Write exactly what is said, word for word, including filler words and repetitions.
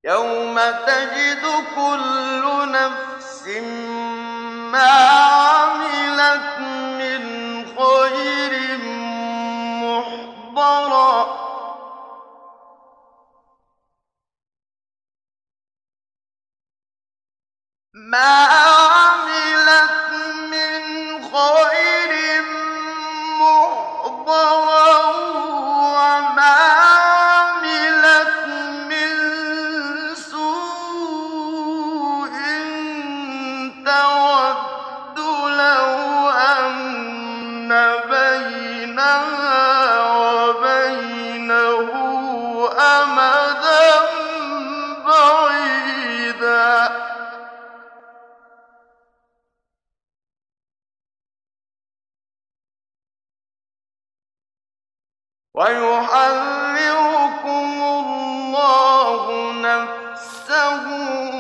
يوم تجد كل نفس ما عملت من خير محضرا ما عملت من خير محضرا وما عملت من سوء تود لو أن بينها وبينه أمدا بعيدا ويحذركم الله نفسه